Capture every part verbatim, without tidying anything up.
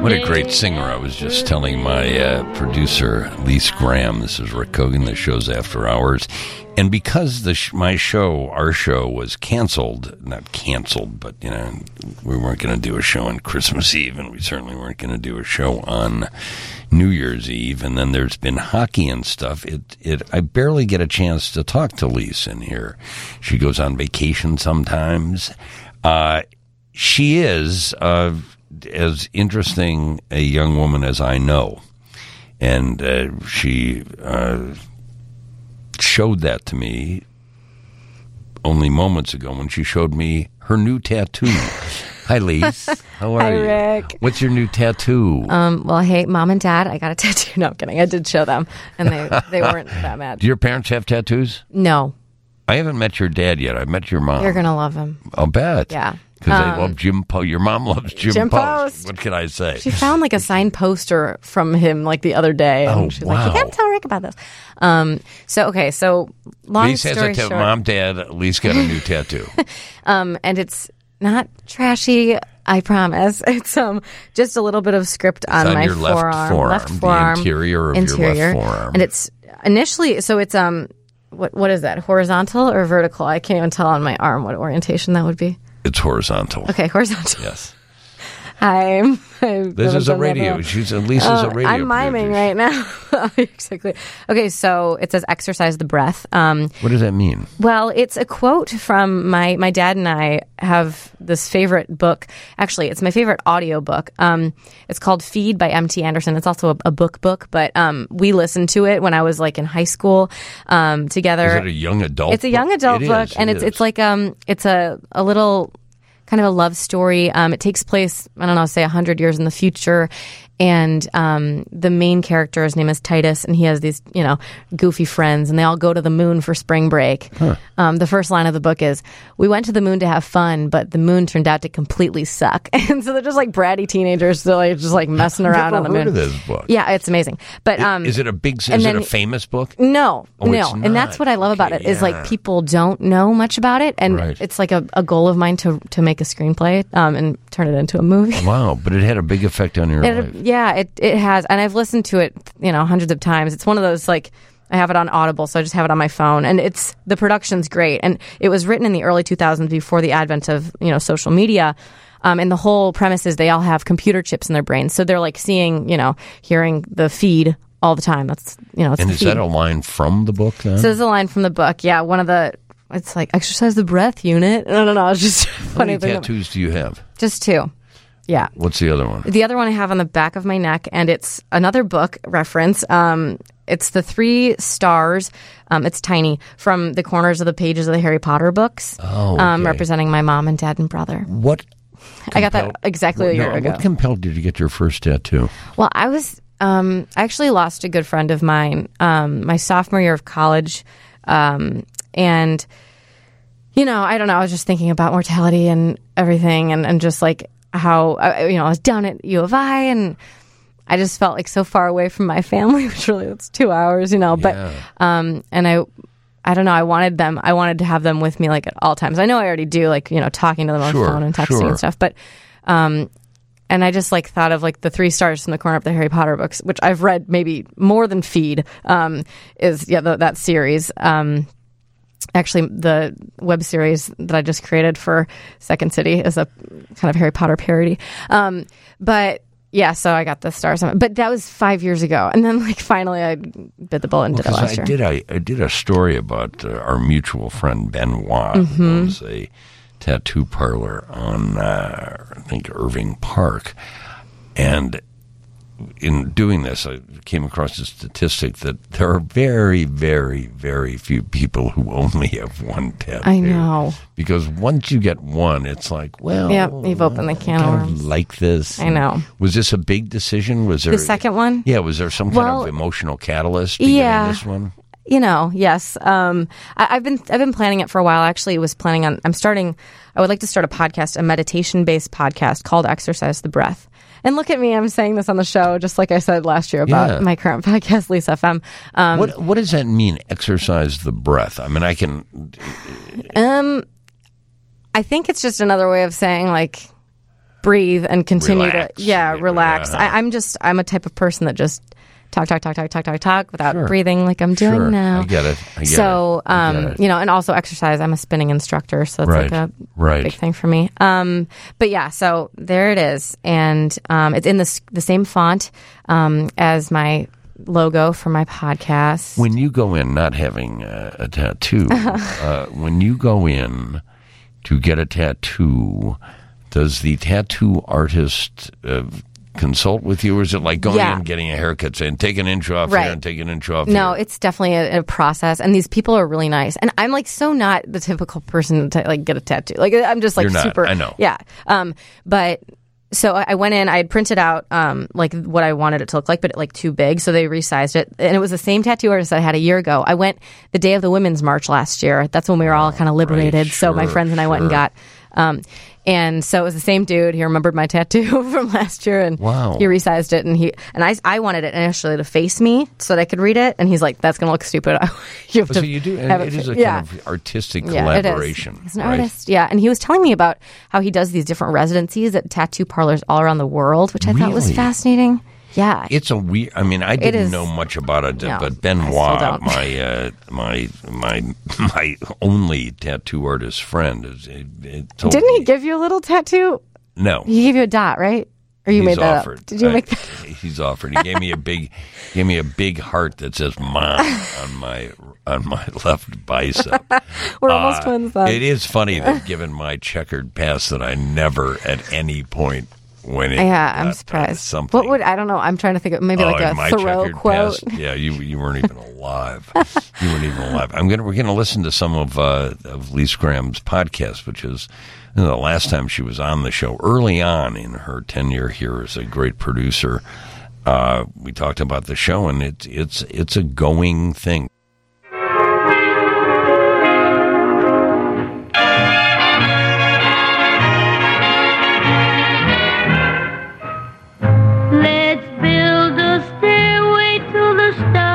What a great singer. I was just telling my uh, producer, Lise Graham, this is Rick Kogan, the show's After Hours. And because the sh- my show, our show, was canceled, not canceled, but, you know, we weren't going to do a show on Christmas Eve, and we certainly weren't going to do a show on New Year's Eve. And then there's been hockey and stuff. It, it, I barely get a chance to talk to Lise in here. She goes on vacation sometimes. Uh, she is uh, as interesting a young woman as I know. And uh, she... Uh, showed that to me only moments ago when she showed me her new tattoo. Hi, Lise. How are Hi, you? Rick. What's your new tattoo? Um, well, hey, Mom and Dad, I got a tattoo. No, I'm kidding. I did show them, and they, they weren't that mad. Do your parents have tattoos? No. I haven't met your dad yet. I've met your mom. You're going to love him. I'll bet. Yeah. Because Um, they love Jim Post. Your mom loves Jim, Jim Post. Post. What can I say? She found like a signed poster from him like the other day, and Oh, she's wow. like, "You can't tell Rick about this." Um, so okay, so long Lise has story a ta- short, mom, dad, Lise got a new tattoo. um, and it's not trashy. I promise. It's um just a little bit of script on, on my your left forearm, forearm, left the forearm, interior of your left forearm. and it's initially so it's um what what is that, horizontal or vertical? I can't even tell on my arm what orientation that would be. It's horizontal. Okay, horizontal. Yes. Hi. I'm, This is a radio. She's Lise is a radio. I'm miming producer. right now. Exactly. Okay, so it says exercise the breath. Um, What does that mean? well, it's a quote from my my dad and I have this favorite book. Actually, it's my favorite audio book. Um, it's called Feed by M T Anderson. It's also a, a book book, but um, we listened to it when I was like in high school um, together. Is it a young adult? It's a young book? adult It book, is, and it it's is. it's like um it's a a little kind of a love story. Um, it takes place, I don't know, say a hundred years in the future, and um, the main character, his name is Titus, and he has these you know goofy friends, and they all go to the moon for spring break. Huh. Um, the first line of the book is, "We went to the moon to have fun, but the moon turned out to completely suck." And so they're just like bratty teenagers, so like just like messing around Never on the heard moon. of this book. Yeah, it's amazing. But um, Is it a big? Is and it then- a famous book? No, Oh, no. it's And that's not. what I love about Okay, it is yeah. like people don't know much about it. And Right. it's like a, a goal of mine to to make a screenplay um, and turn it into a movie. Wow, but it had a big effect on your It- life. yeah, it, it has. And I've listened to it, you know, hundreds of times. It's one of those like, I have it on Audible, so I just have it on my phone. And it's, the production's great. And it was written in the early two thousands before the advent of, you know, social media. Um, and the whole premise is they all have computer chips in their brains. So they're like seeing, you know, hearing the feed all the time. That's, you know, it's And the is feed. that a line from the book then? So there's a line from the book. Yeah, one of the, it's like, exercise the breath unit. No, no, no. It's just How funny many thing. tattoos do you have? Just two. Yeah. What's the other one? The other one I have on the back of my neck, and it's another book reference. Um, it's the three stars. Um, it's tiny from the corners of the pages of the Harry Potter books, Oh, um, okay. representing my mom and dad and brother. What? I got that compelled- exactly a what- year no, ago. What compelled you to get your first tattoo? Well, I was um, I actually lost a good friend of mine um, my sophomore year of college, um, and you know, I don't know. I was just thinking about mortality and everything, and, and just like how uh, you know, I was down at U of I, and I just felt like so far away from my family, which really it's two hours, you know. But Yeah. um, and I. I don't know. I wanted them. I wanted to have them with me, like at all times. I know I already do, like you know, talking to them on Sure, the phone and texting sure. and stuff. But um, and I just like thought of like the three stars from the corner of the Harry Potter books, which I've read maybe more than Feed. Um, is yeah the, that series. Um, actually, the web series that I just created for Second City is a kind of Harry Potter parody. Um, but yeah, so I got the stars on it. But that was five years ago, and then like finally I bit the bullet and did it Because last I year. did, I, I did a story about uh, our mutual friend Benoit, Mm-hmm. who owns a tattoo parlor on, uh, I think, Irving Park. And in doing this, I came across a statistic that there are very, very, very few people who only have one tattoo. I know. Because once you get one, it's like, well, Yep, you've opened the can of I worms. like this. I know. Was this a big decision? Was there The second one? Yeah, was there some kind Well, of emotional catalyst to yeah. getting this one? You know, yes. Um, I, I've been I've been planning it for a while. Actually, was planning on. I'm starting. I would like to start a podcast, a meditation based podcast called Exercise the Breath. And look at me, I'm saying this on the show, just like I said last year about Yeah. my current podcast, Lisa F M. Um, What what does that mean? Exercise the breath. I mean, I can. um, I think it's just another way of saying like breathe and continue Relax. to yeah relax. Yeah. I, I'm just I'm a type of person that just talk talk talk talk talk talk talk without Sure. breathing like I'm doing Sure. now. I get it. I get so it. I um get it. you know, and also exercise. I'm a spinning instructor, so it's Right. like a Right. big thing for me. Um, but yeah, so there it is, and um, it's in the s- the same font um as my logo for my podcast. When you go in, not having uh, a tattoo, uh, when you go in to get a tattoo, does the tattoo artist uh, consult with you, or is it like going Yeah. in, getting a haircut, saying, take an inch off Right. here and take an inch off No, here? it's definitely a, a process, and these people are really nice. And I'm like so not the typical person to like get a tattoo. Like I'm just like You're not. super. I know. Yeah. Um. But so I I went in. I had printed out um like what I wanted it to look like, but like too big. So they resized it, and it was the same tattoo artist I had a year ago. I went the day of the Women's March last year. That's when we were all kind of liberated. So my Sure, friends and I went and sure. got. Um, and so it was the same dude. He remembered my tattoo from last year, and Wow. he resized it. And he and I, I wanted it initially to face me so that I could read it. And he's like, "That's going to look stupid. you have So to you do, have and it is a yeah. kind of artistic Yeah, it is. collaboration. He's an right? artist, yeah. And he was telling me about how he does these different residencies at tattoo parlors all around the world, which I thought was Really? fascinating. Yeah. It's a weird. I mean, I didn't is- know much about it, No, but I Benoit, still don't. my uh, my my my only tattoo artist friend, is, it, it told Didn't me, he give you a little tattoo? No, He gave you a dot, right? Or you he's made that offered. up? Did you I- make that? He's offered. He gave me a big, gave me a big heart that says "Mom" on my on my left bicep. We're almost Uh, twins then. It is funny that given my checkered past, that I never at any point went in. Yeah, I'm got, uh, surprised. something. What would I don't know? I'm trying to think of maybe Oh, like in a my Thoreau checkered quote. past, yeah, you you weren't even alive. You weren't even alive. I'm gonna we're gonna listen to some of uh, of Lise Graham's podcast, which is you know, the last time she was on the show. Early on in her tenure here as a great producer, uh, we talked about the show, and it's it's it's a going thing. Let's build a stairway to the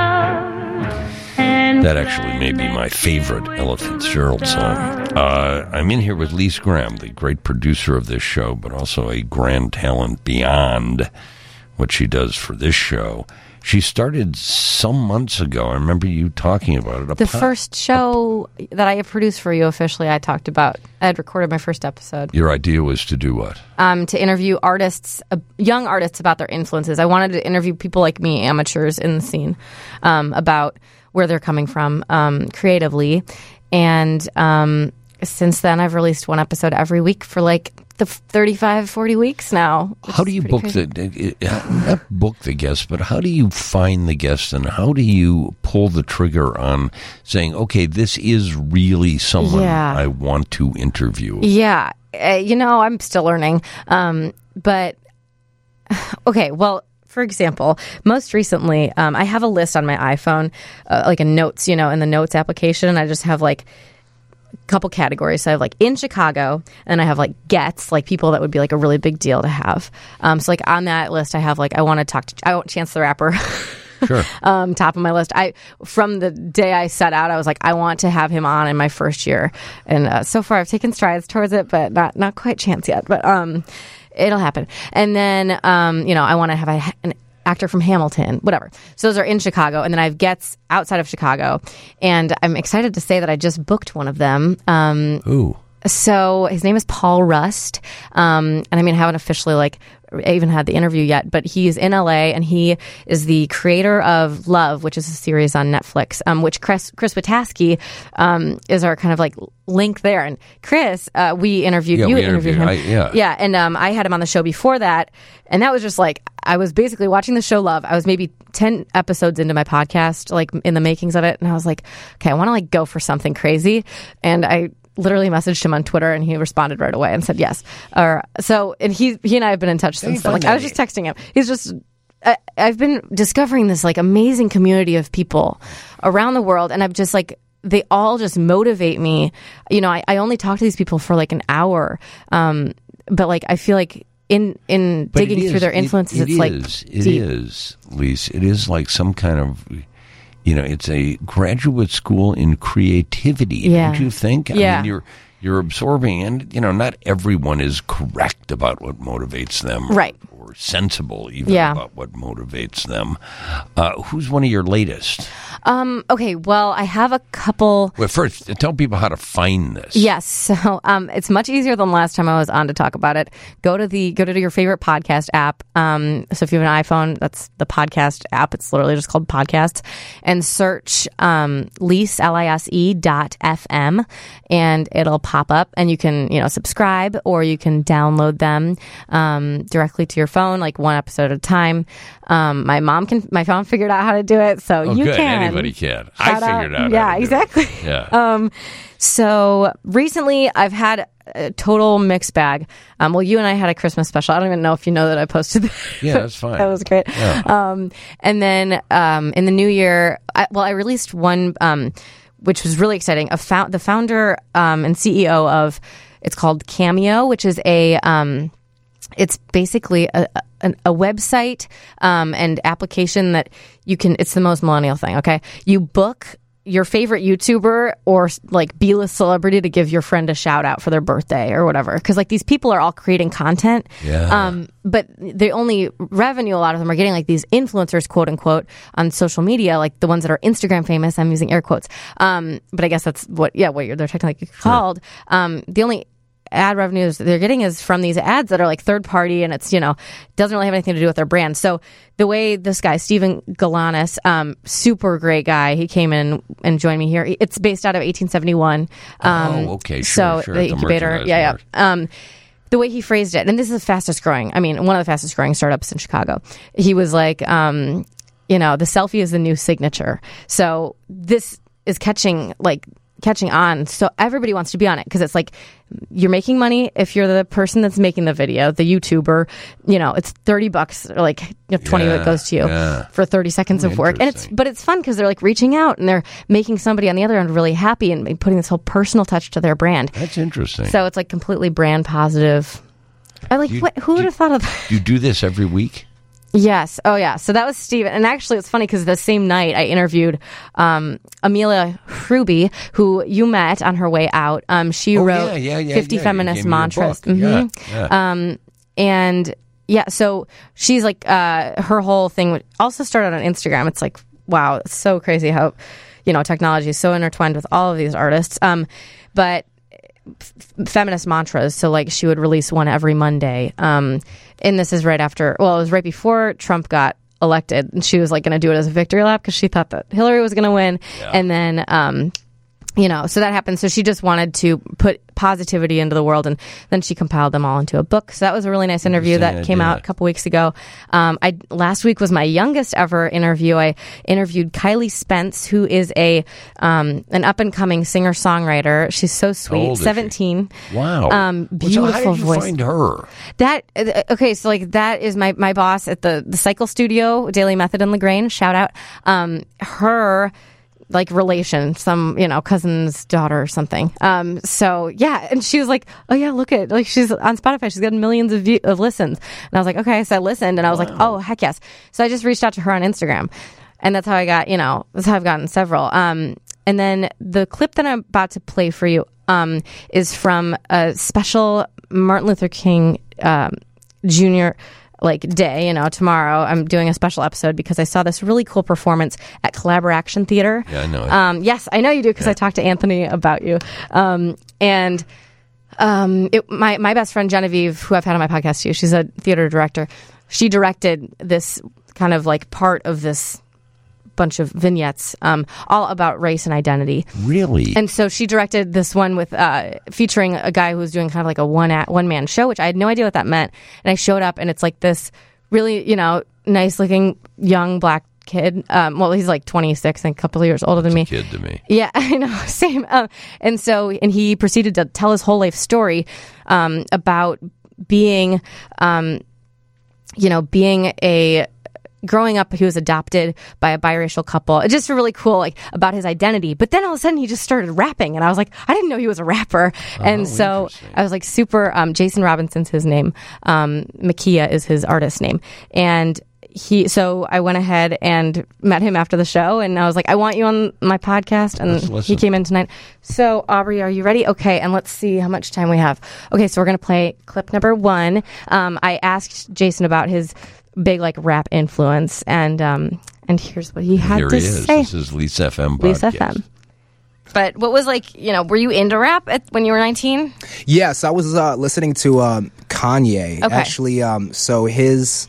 stars. And That actually may be my favorite Ella Fitzgerald song. Uh, I'm in here with Lise Graham, the great producer of this show, but also a grand talent beyond what she does for this show. She started some months ago. I remember you talking about it. A The po- first show that I have produced for you officially, I talked about. I had recorded my first episode Your idea was to do what? um, to interview artists, uh, young artists, about their influences. I wanted to interview people like me, amateurs in the scene, um, about where they're coming from um, creatively. And um, since then, I've released one episode every week for like the thirty-five, forty weeks now. which How do is you pretty book crazy. the, uh, not book the guests, but how do you find the guests, and how do you pull the trigger on saying, okay, this is really someone Yeah. I want to interview? Yeah, uh, you know, I'm still learning. Um, but okay, well, for example, most recently, um, I have a list on my iPhone, uh, like a notes, you know, in the notes application. I just have like a couple categories. So I have like in Chicago, and I have like gets, like people that would be like a really big deal to have. Um, so like on that list, I have like I want to talk to I want Chance the Rapper. Sure. um, top of my list. I from the day I set out, I was like, I want to have him on in my first year, and uh, so far I've taken strides towards it, but not not quite Chance yet. But um, it'll happen. And then um, you know, I want to have a, an actor from Hamilton, whatever. So those are in Chicago, and then I have gets outside of Chicago, and I'm excited to say that I just booked one of them. Um, Ooh. So his name is Paul Rust, um, and I mean, I haven't officially like I even had the interview yet, but he's in L A, and he is the creator of Love, which is a series on Netflix, um, which Chris Chris Witaski um, is our kind of like link there. And Chris, uh, we interviewed Yeah, you we interviewed him, interviewed- I- yeah. yeah, and um, I had him on the show before that, and that was just like I was basically watching the show Love. I was maybe ten episodes into my podcast, like in the makings of it, and I was like, okay, I want to like go for something crazy, and I literally messaged him on Twitter, and he responded right away and said yes. Or so, and he he and I have been in touch you since then. find Like I was that- just texting him. He's just. I, I've been discovering this like amazing community of people around the world, and I've just like they all just motivate me. You know, I, I only talk to these people for like an hour, um, but like I feel like in in But digging it is- through their it- influences, it it's like is, it deep. is, Lise. It is like some kind of, you know, it's a graduate school in creativity. Yeah. Don't you think? I Yeah. mean, you're you're absorbing, and, you know, not everyone is correct about what motivates them. Right. Or sensible even Yeah. about what motivates them. Uh, who's one of your latest? Um, okay, well, I have a couple. Well, first, tell people how to find this. Yes, so um, it's much easier than last time I was on to talk about it. Go to the go to your favorite podcast app. Um, so if you have an iPhone, that's the podcast app. It's literally just called Podcasts, and search um, Lise L I S E dot F M, and it'll pop up, and you can you know subscribe, or you can download them um, directly to your phone, like one episode at a time. Um, my mom can. My mom figured out how to do it, so Oh, you good. can. Anybody can. I Shout figured out. Yeah, how to do exactly. it. Yeah. Um, so recently I've had a total mixed bag. Um, well, you and I had a Christmas special. I don't even know if you know that I posted that. Yeah, that's fine. That was great. Yeah. Um, and then um, in the new year, I, well, I released one, um, which was really exciting. A found, the founder um, and C E O of, it's called Cameo, which is a, um, it's basically a, a, a website um, and application that you can, it's the most millennial thing, okay? You book your favorite YouTuber or like B-list celebrity to give your friend a shout out for their birthday or whatever. Because like these people are all creating content. Yeah. Um, but the only revenue a lot of them are getting, like these influencers, quote unquote, on social media, like the ones that are Instagram famous. I'm using air quotes. Um, but I guess that's what, yeah, what you're, they're technically called. Um, the only ad revenues they're getting is from these ads that are like third party, and it's, you know, doesn't really have anything to do with their brand. So the way this guy, Steven Galanis, um, super great guy, he came in and joined me here. It's based out of eighteen seventy-one. Um, oh, okay. Sure, so sure. the incubator. Yeah, yeah. Mark. Um, the way he phrased it, and this is the fastest growing, I mean, one of the fastest growing startups in Chicago. He was like, um, you know, the selfie is the new signature. So this is catching, like, catching on, so everybody wants to be on it because it's like you're making money if you're the person that's making the video, the YouTuber. You know, it's thirty bucks, or like you know, twenty Yeah, that goes to you yeah. for thirty seconds Oh, of work, and it's interesting. but it's fun because they're like reaching out and they're making somebody on the other end really happy and putting this whole personal touch to their brand. That's interesting. So it's like completely brand positive. I like You- what, who would you- have thought of that? you do this every week? Yes. Oh, yeah. So that was Steven. And actually, it's funny because the same night I interviewed um, Amelia Hruby, who you met on her way out. Um, she Oh, wrote yeah, yeah, yeah, fifty yeah. You Feminist gave me your Mantras. book. Yeah, Mhm. yeah. Um, and yeah, so she's like, uh, her whole thing also started on Instagram. It's like, wow, it's so crazy how, you know, technology is so intertwined with all of these artists. Um, but f- feminist mantras. So like she would release one every Monday. Um, and this is right after, well, it was right before Trump got elected, and she was like going to do it as a victory lap because she thought that Hillary was going to win. Yeah. And then, um, you know, so that happened. So she just wanted to put positivity into the world, and then she compiled them all into a book. So that was a really nice interview that Interesting came idea. out a couple weeks ago. Um, I last week was my youngest ever interview. I interviewed Kylie Spence, who is a um, an up and coming singer songwriter. She's so How sweet, old is she? seventeen. Wow. Um, Well, so how beautiful did you voice. find her? That uh, okay, so like that is my my boss at the the Cycle Studio, Daily Method in Lagrange. Shout out. Um, her like relation, some you know cousin's daughter or something. Um, so yeah, and she was like, "Oh yeah, look at like she's on Spotify. She's got millions of view- of listens." And I was like, "Okay." So I listened, and I was like, "Oh heck yes!" So I just reached out to her on Instagram, and that's how I got you know that's how I've gotten several. Um, and then the clip that I'm about to play for you um, is from a special Martin Luther King um, Junior like day, you know, tomorrow I'm doing a special episode because I saw this really cool performance at Collaboration Theater. Yeah, I know it. Um, yes, I know you do because I talked to Anthony about you. Um, and um, it, my, my best friend Genevieve, who I've had on my podcast too, she's a theater director. She directed this kind of like part of this bunch of vignettes, um, all about race and identity. Really? And so she directed this one with uh, featuring a guy who was doing kind of like a one at, one man show, which I had no idea what that meant. And I showed up, and it's like this really, you know, nice looking young black kid. Um, well, he's like twenty-six and a couple of years older than me. Kid to me. Yeah, I know. Same. Um, and so, and he proceeded to tell his whole life story um, about being, um, you know, being a. Growing up, he was adopted by a biracial couple. It's just really cool, like about his identity. But then all of a sudden, he just started rapping, and I was like, I didn't know he was a rapper. and so interesting. I was like, super. Um, Jason Robinson's his name. Um, Makia is his artist name, and he so I went ahead and met him after the show, and I was like, I want you on my podcast, and he came in tonight. So Aubrey, are you ready? Okay, and let's see how much time we have. Okay, so we're gonna play clip number one. Um, I asked Jason about his big like rap influence, and um, and here's what he had Here to he is. say. This is Lisa F M podcast. Lisa F M. But what was like, you know, were you into rap at, when you were nineteen? Yes, I was uh, listening to um, Kanye. Okay. Actually, um, so his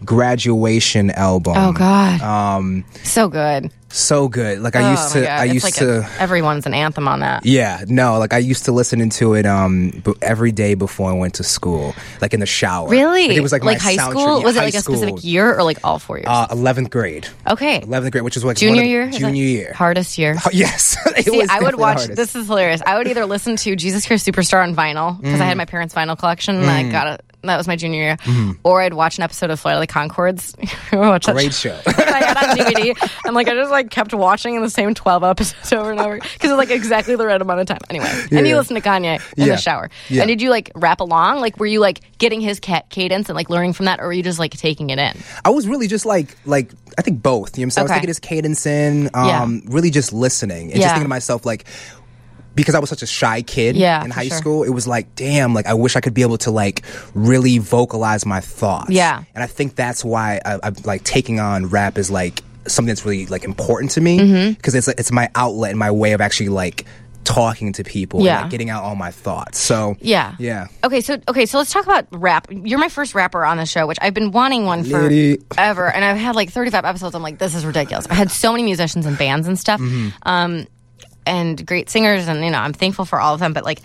graduation album. Oh God, Um, so good. so good. Like Oh, I used my to. God. I It's used like to. a, everyone's an anthem on that. Yeah, no, like I used to listen to it um b- every day before I went to school, like in the shower. Really? Like, it was like, my high soundtrack. school? Yeah, Was it high like a school. specific year or like all four years? Uh, eleventh grade. okay. eleventh grade, which is like Junior one of the- year? Is that Junior year. Hardest year. Oh, yes. It See, was I would definitely the watch. hardest. This is hilarious. I would either listen to Jesus Christ Superstar on vinyl because I had my parents' vinyl collection, and I got it. That was my junior year. Or I'd watch an episode of Flight of the Conchords. watch that Great show. show. I had on D V D, and like I just like kept watching the same twelve episodes over and over because it's like exactly the right amount of time. Anyway, Yeah. and you listen to Kanye in Yeah. the shower. Yeah. And did you like rap along? Like, were you like getting his ca- cadence and like learning from that, or were you just like taking it in? I was really just like, like I think both. You know what I'm saying? I was Okay. taking his cadence in, um, really just listening and Yeah. just thinking to myself, like, because I was such a shy kid Yeah, in for high sure. school, it was like, damn, like I wish I could be able to like really vocalize my thoughts. Yeah. And I think that's why I, I'm like taking on rap is like something that's really like important to me Mm-hmm. because it's it's my outlet and my way of actually like talking to people Yeah. and like, getting out all my thoughts. So Yeah. yeah. Okay, so okay, so let's talk about rap. You're my first rapper on the show, which I've been wanting one for Lady. ever, and I've had like thirty-five episodes. I'm like, this is ridiculous. I had so many musicians and bands and stuff, Mm-hmm. um, and great singers, and you know, I'm thankful for all of them. But like,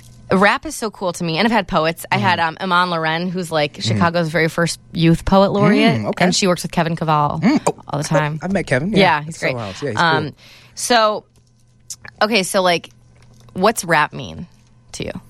rap is so cool to me, and I've had poets. I had um, Iman Loren, who's like Chicago's very first youth poet laureate, Mm, okay. and she works with Kevin Caval all the time. I've met Kevin. Yeah, Yeah, he's At great. Soul House. Yeah, he's um, cool. So, okay, so like, what's rap mean to you?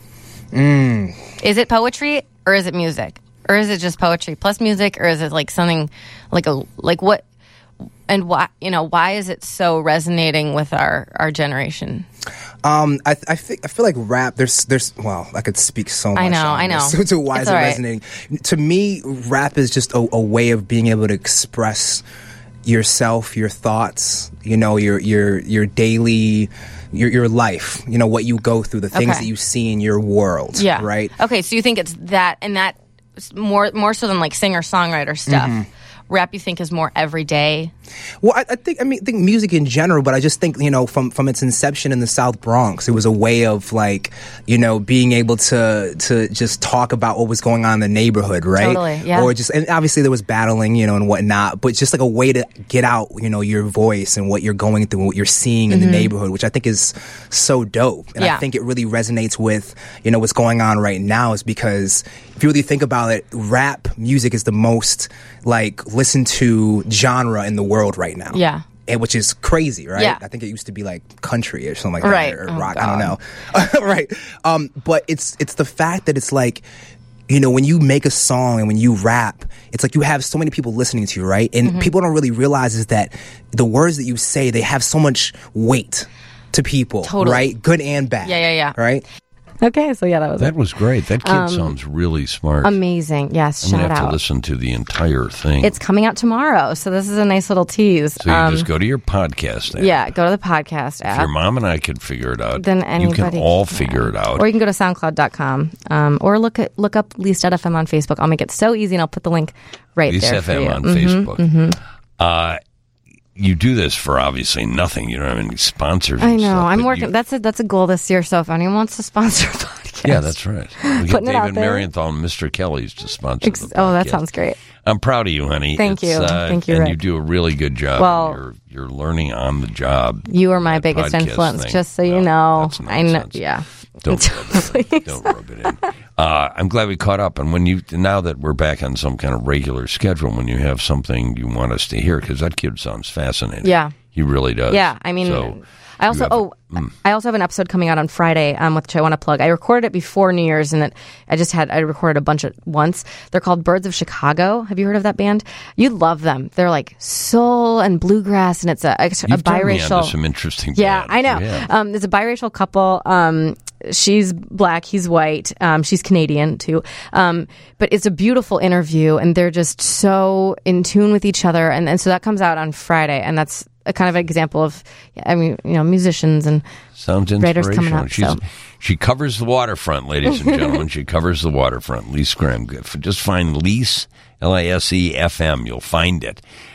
Mm. Is it poetry or is it music? Or is it just poetry plus music, or is it like something like a like what and why you know why is it so resonating with our our generation? Um, I I, think, I feel like rap. There's there's well, I could speak so much. I know, on I know. this, to why It's is it all right. resonating? To me, rap is just a, a way of being able to express yourself, your thoughts. You know, your your your daily. Your, your life, you know, what you go through, the things Okay. that you see in your world, Yeah. right? Okay, so you think it's that and that more more so than like singer songwriter stuff. Mm-hmm. Rap, you think, is more everyday. Well, I, I think I mean I think music in general, but I just think you know from from its inception in the South Bronx, it was a way of like you know being able to to just talk about what was going on in the neighborhood, right? Totally, yeah. Or just and obviously there was battling, you know, and whatnot, but just like a way to get out, you know, your voice and what you're going through, and what you're seeing in the neighborhood, which I think is so dope, and Yeah. I think it really resonates with you know what's going on right now, is because if you really think about it, rap music is the most like listened to genre in the world right now. Yeah. And which is crazy, right? Yeah. I think it used to be like country or something like Right. that, or Oh, rock. God. I don't know, right? Um, but it's it's the fact that it's like, you know, when you make a song and when you rap, it's like you have so many people listening to you, right? And Mm-hmm. people don't really realize is that the words that you say, they have so much weight to people, Totally. right? Good and bad. Yeah, yeah, yeah. Right? Okay, so yeah, that was That was great. That kid sounds really smart. amazing. Yes, I'm shout going to have out. to listen to the entire thing. It's coming out tomorrow, so this is a nice little tease. so you Um, just go to your podcast app. yeah, go to the podcast If app. your mom and I could figure it out, Then you anybody can all can. figure it out. Or you can go to soundcloud dot com um, or look at look up Least F M on Facebook. I'll make it so easy, and I'll put the link right Lisa there F for M you. on Mhm. Facebook. Uh, you do this for obviously nothing. You don't have any sponsors. I and know. stuff, I'm but working. you- that's a that's a goal this year. So if anyone wants to sponsor a podcast, yeah, that's right. We get Putting it out David there. Marienthal and Mister Kelly's to sponsor Ex- the oh, that podcast. sounds great. I'm proud of you, honey. Thank It's, you. uh, Thank you, And Rick. you do a really good job. Well- you're you're learning on the job. You are my that biggest podcast influence, thing. just so you Well, know. that's I know. nonsense. Yeah. Don't rub it in. Don't rub it in. Uh, I'm glad we caught up. And when you now that we're back on some kind of regular schedule, when you have something you want us to hear, because that kid sounds fascinating. Yeah. He really does. Yeah, I mean, So I also you have a- oh, I also have an episode coming out on Friday, um, which I want to plug. I recorded it before New Year's, and it, I just had I recorded a bunch at once. They're called Birds of Chicago. Have you heard of that band? You'd love them. They're like soul and bluegrass, and it's a, a, a You've turned me on biracial. to some interesting Yeah, bands. I know. Yeah. Um, there's a biracial couple. Um, she's black, he's white. Um, she's Canadian too. Um, but it's a beautiful interview, and they're just so in tune with each other. And, and so that comes out on Friday, and that's a kind of an example of, I mean, you know, musicians and Sounds writers inspirational. coming up. She's, So. She covers the waterfront, ladies and gentlemen. She covers the waterfront. Lise Graham. Just find Lise, L I S E F M. You'll find it.